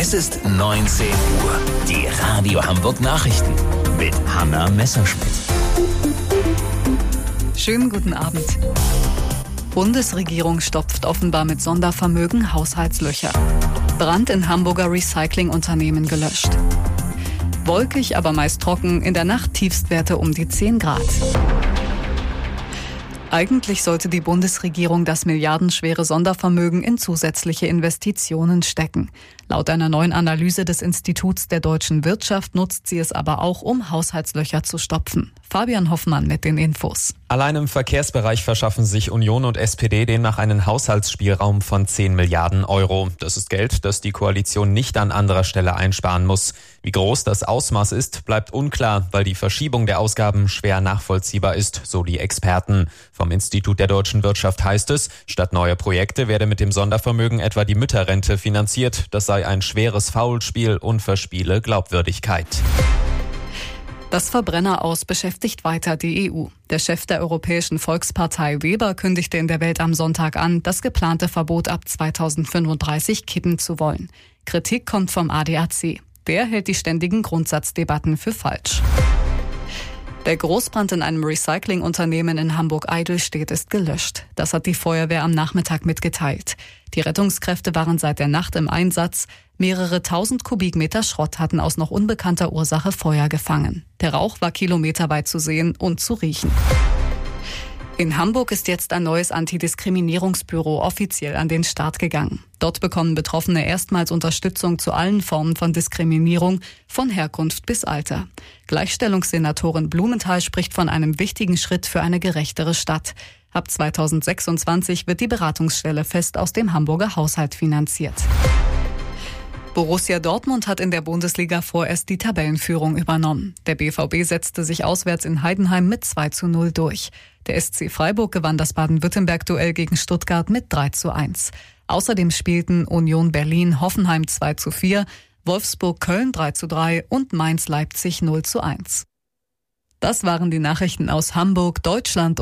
Es ist 19 Uhr. Die Radio Hamburg Nachrichten mit Hanna Messerschmidt. Schönen guten Abend. Bundesregierung stopft offenbar mit Sondervermögen Haushaltslöcher. Brand in Hamburger Recyclingunternehmen gelöscht. Wolkig, aber meist trocken, in der Nacht Tiefstwerte um die 10 Grad. Eigentlich sollte die Bundesregierung das milliardenschwere Sondervermögen in zusätzliche Investitionen stecken. Laut einer neuen Analyse des Instituts der deutschen Wirtschaft nutzt sie es aber auch, um Haushaltslöcher zu stopfen. Fabian Hoffmann mit den Infos. Allein im Verkehrsbereich verschaffen sich Union und SPD demnach einen Haushaltsspielraum von 10 Milliarden Euro. Das ist Geld, das die Koalition nicht an anderer Stelle einsparen muss. Wie groß das Ausmaß ist, bleibt unklar, weil die Verschiebung der Ausgaben schwer nachvollziehbar ist, so die Experten. Vom Institut der deutschen Wirtschaft heißt es, statt neuer Projekte werde mit dem Sondervermögen etwa die Mütterrente finanziert. Das sei ein schweres Faulspiel und verspiele Glaubwürdigkeit. Das Verbrenner-Aus beschäftigt weiter die EU. Der Chef der Europäischen Volkspartei Weber kündigte in der Welt am Sonntag an, das geplante Verbot ab 2035 kippen zu wollen. Kritik kommt vom ADAC. Der hält die ständigen Grundsatzdebatten für falsch. Der Großbrand in einem Recyclingunternehmen in Hamburg-Eidelstedt ist gelöscht. Das hat die Feuerwehr am Nachmittag mitgeteilt. Die Rettungskräfte waren seit der Nacht im Einsatz. Mehrere tausend Kubikmeter Schrott hatten aus noch unbekannter Ursache Feuer gefangen. Der Rauch war kilometerweit zu sehen und zu riechen. In Hamburg ist jetzt ein neues Antidiskriminierungsbüro offiziell an den Start gegangen. Dort bekommen Betroffene erstmals Unterstützung zu allen Formen von Diskriminierung, von Herkunft bis Alter. Gleichstellungssenatorin Blumenthal spricht von einem wichtigen Schritt für eine gerechtere Stadt. Ab 2026 wird die Beratungsstelle fest aus dem Hamburger Haushalt finanziert. Borussia Dortmund hat in der Bundesliga vorerst die Tabellenführung übernommen. Der BVB setzte sich auswärts in Heidenheim mit 2:0 durch. Der SC Freiburg gewann das Baden-Württemberg-Duell gegen Stuttgart mit 3:1. Außerdem spielten Union Berlin Hoffenheim 2:4, Wolfsburg Köln 3:3 und Mainz Leipzig 0:1. Das waren die Nachrichten aus Hamburg, Deutschland